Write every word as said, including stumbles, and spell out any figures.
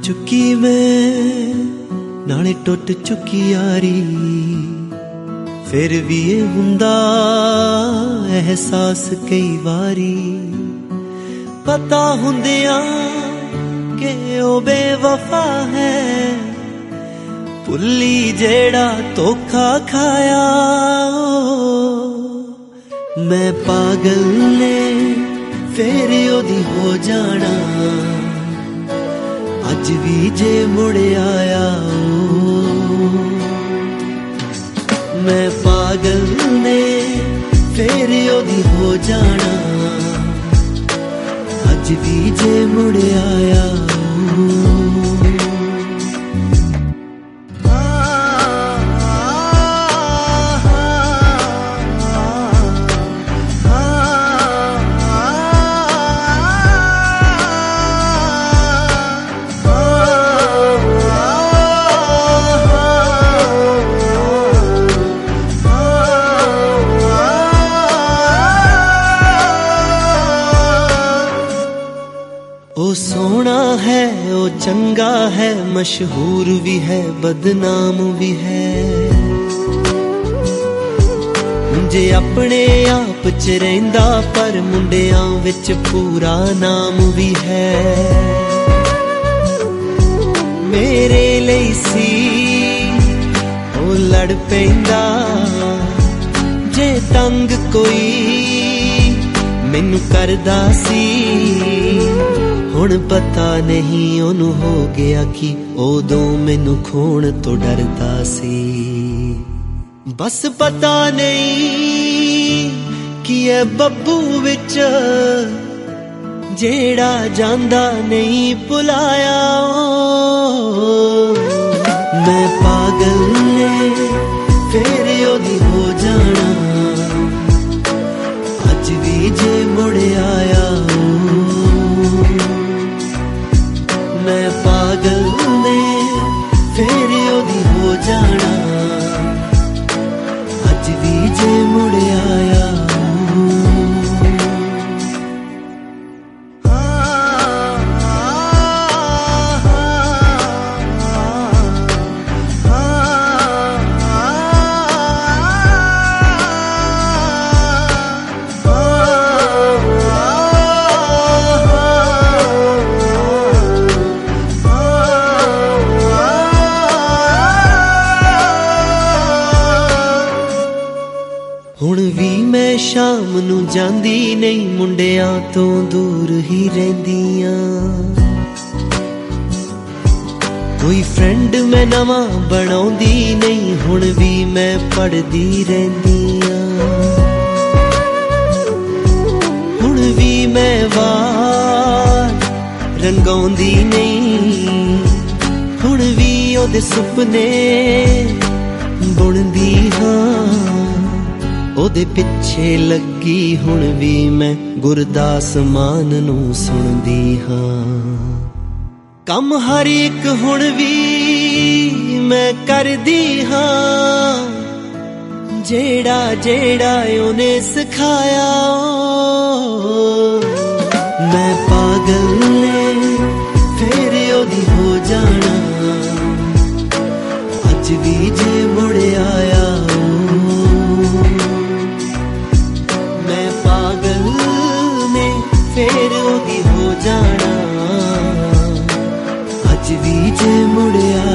चुकी मैं नाले टुट चुकी यारी, फिर भी ये हुंदा एहसास कई वारी। पता हुंदिया के ओ बेवफा है, भुल्ली जेड़ा धोखा खाया। मैं पागल ने फिर ओदी हो जाना, अज भी जे मुड़ आया ओ। मैं पागल ने फिर ओदी हो जाना, अज भी जे मुड़ आया ओ। ओ सोना है ओ चंगा है, मशहूर भी है बदनाम भी है। जे अपने आप च रहिंदा पर मुंडियां विच पूरा नाम भी है। मेरे लिए सी ओ लड़ पैंदा, जे तंग कोई मैनू करदा सी। हुण पता नहीं ओनू हो गया कि ओदों मैनू खोण तो डरदा सी। बस पता नहीं कि ए बब्बू विच जेड़ा जांदा नहीं भुलाया। मैं पागल ने फिर ओदी हो जाना, अज भी जे मुड़ आया। मैं पागल ने फिर ओदी हो जाना, अज भी जे मुड़ आया। हुण भी मैं शाम नू जांदी नहीं, मुंडियां तो दूर ही रहिंदियां। कोई फ्रेंड मैं नवां बनाउंदी नहीं, हुण भी मैं पढ़दी रहिंदियां। हुण भी मैं वार रंगाउंदी नहीं, हुण भी ओदे सुपने बुनदी हां। ओदे पिछे लगी हुण भी मैं गुरदास मान नू सुनदी हां। कम हर एक हुण भी मैं करदी हां, जेड़ा जेड़ा ओने सिखाया। मैं पागल ने फिर ओदी हो जाना, अज भी जे मुड़ आया। फिर ओदी हो जाना, अज भी जे मुड़ आया।